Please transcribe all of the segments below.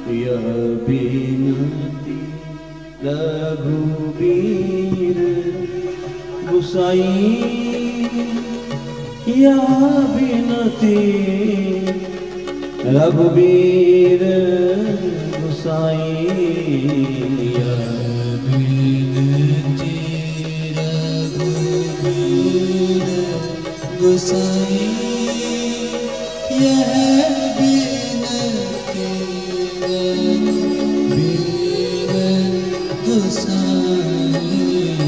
यह बिनती रघुबीर गुसाई, यह बिनती रघुबीर गुसाई, यह बिनती रघुबीर गुसाई, यह बिनती रघुबीर गुसाई।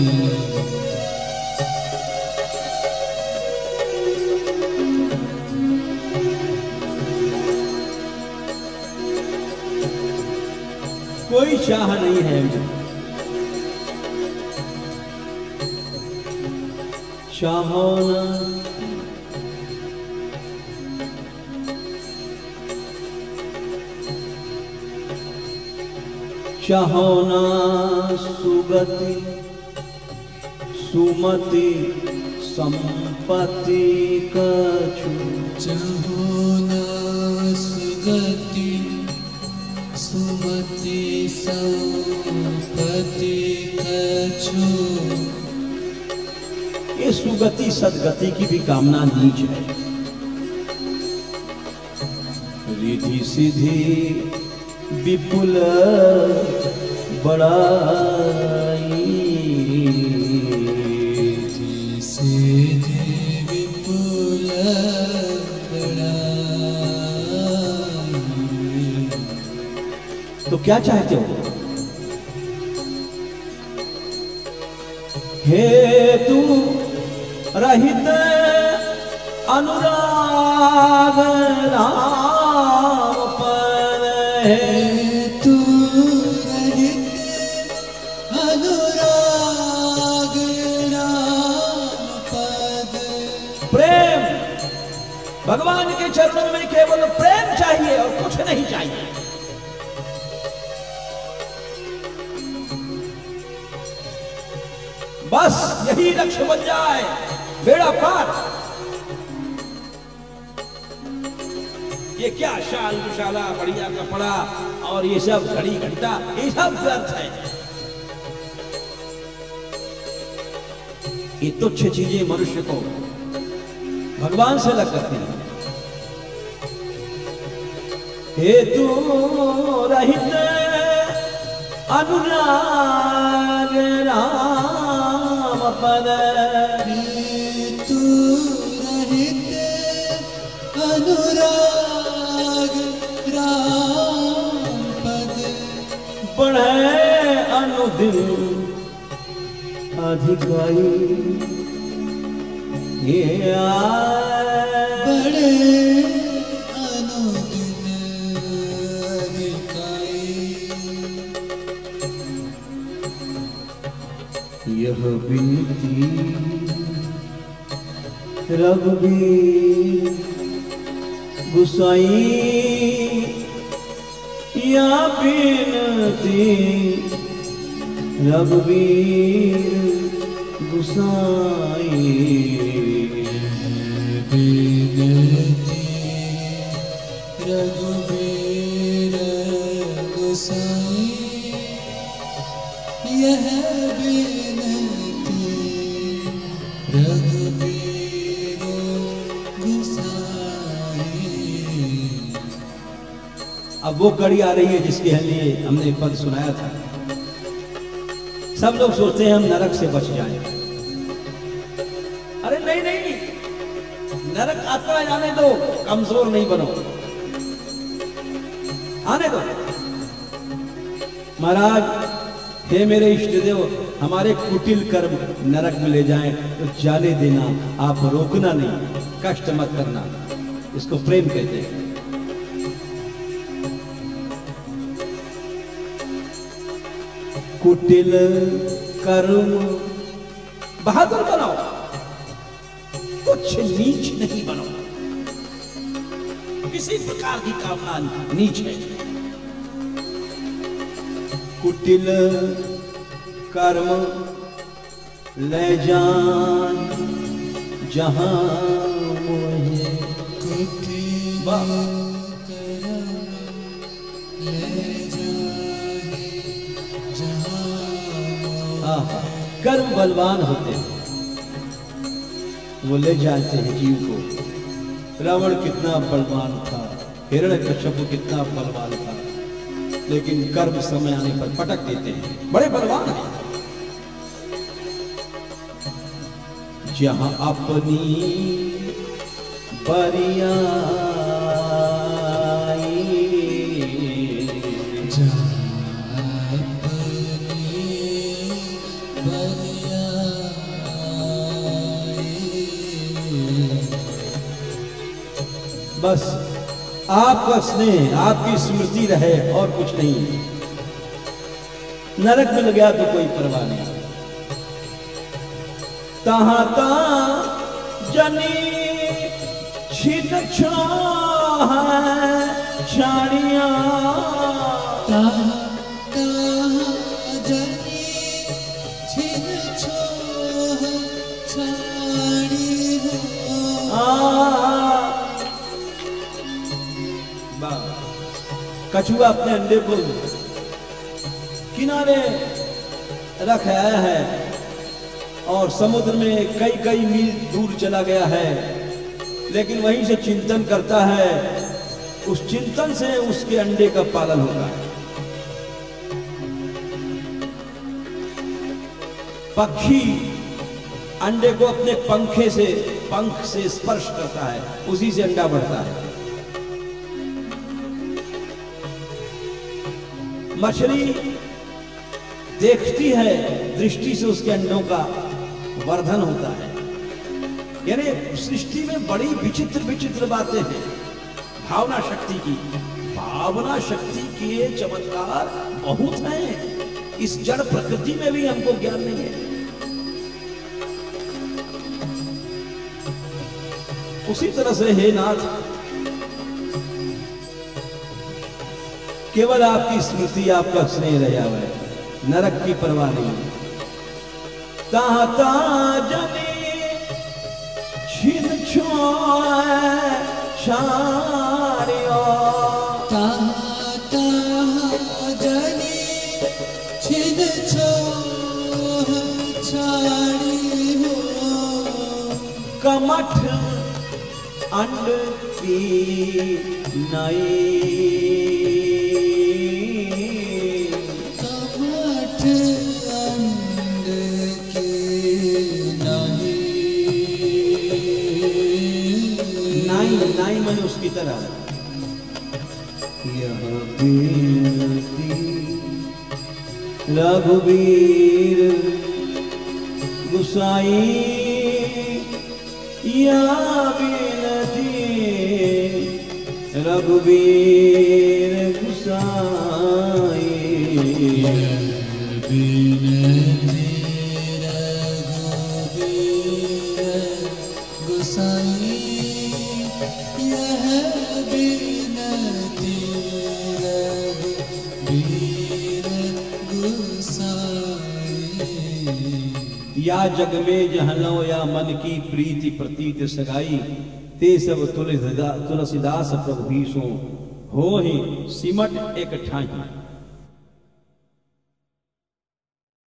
कोई चाह नहीं है, चाहो ना चाहो ना सुगति सुमति संपत्ति कछु, चाहो ना सुगति सुमति संपत्ति कछु। ये सुगति सदगति की भी कामना नीच है। रिधि सिद्धि विपुल बड़ाई, रिधि सिद्धि विपुल बड़ाई। तो क्या चाहते हो? हेतु रहित अनुराग राम पर, हेतु रहित अनुराग राम पद। प्रेम, भगवान के चरणों में केवल प्रेम चाहिए और कुछ नहीं चाहिए। बस यही लक्ष्य बन जाए, बेड़ा पार। ये क्या शाल दुशाला बढ़िया कपड़ा और ये सब घड़ी घंटा, ये सब व्यर्थ है। ये तुच्छ चीजें मनुष्य को भगवान से अलग करती हैं। हेतु रहित अनुराग राम पद, हेतु रहित अनुराग राम पद। बढ़े अनुदिन अधिकाई, ये बड़े अनुदिन अधिकाई। यह बिनती रघुबीर गुसाई, या बिनती रघुबीर गुसाई, बिनती रघुबीर गुसाई, यह बिनती रघुबीर गुसाई। अब वो कड़ी आ रही है जिसके लिए हमने पद सुनाया था। सब लोग सोचते हैं हम नरक से बच जाएं। अरे नहीं नहीं, नरक आता जाने दो, कमजोर नहीं बनो, आने दो। महाराज, हे मेरे इष्ट देव, हमारे कुटिल कर्म नरक में ले जाएं तो जाने देना, आप रोकना नहीं, कष्ट मत करना। इसको प्रेम कहते हैं। कुटिल कर्म बहादुर बनाओ, कुछ नीच नहीं बनो। किसी प्रकार की कामना नीच है। कुटिल कर्म ले जान जहां मोहे, कुटिल कर्म ले जाए जहाँ कर्म बलवान होते हैं, वो ले जाते हैं जीव को। रावण कितना बलवान था, हिरण्यकश्यप कितना बलवान था, लेकिन कर्म समय आने पर पटक देते हैं। बड़े बलवान हैं। जहां अपनी बरियाई, बस आपका स्नेह, आपकी स्मृति रहे और कुछ नहीं। नरक मिल गया तो कोई परवाह नहीं। तहां ता जनी छिद छाह छाड़िया, जनी छिद छोह छाड़ी हो। कछुआ अपने अंडे को किनारे रख आया है और समुद्र में कई कई मील दूर चला गया है, लेकिन वहीं से चिंतन करता है। उस चिंतन से उसके अंडे का पालन होगा। पक्षी अंडे को अपने पंख से स्पर्श करता है, उसी से अंडा बढ़ता है। मछली देखती है, दृष्टि से उसके अंडों का वर्धन होता है। यानी सृष्टि में बड़ी विचित्र विचित्र बातें हैं। भावना शक्ति के चमत्कार बहुत हैं। इस जड़ प्रकृति में भी हमको ज्ञान नहीं है। उसी तरह से हे नाथ, केवल आपकी स्मृति, आपका स्नेह रहा है, नरक की परवाह नहीं। ता जनी छिन छाड़ियो, जनी छिन छाड़ी हो। कमठ अंड की नई, नाई मैंने उसकी तरह। यह बेनती रघुवीर गुसाई, यह बेनती रघुवीर गुसाई, या जग में जहलो या मन की प्रीति प्रतीत सगाई, ते सब तुलसीदास प्रभु भीषो हो ही सिमट एक ठाई।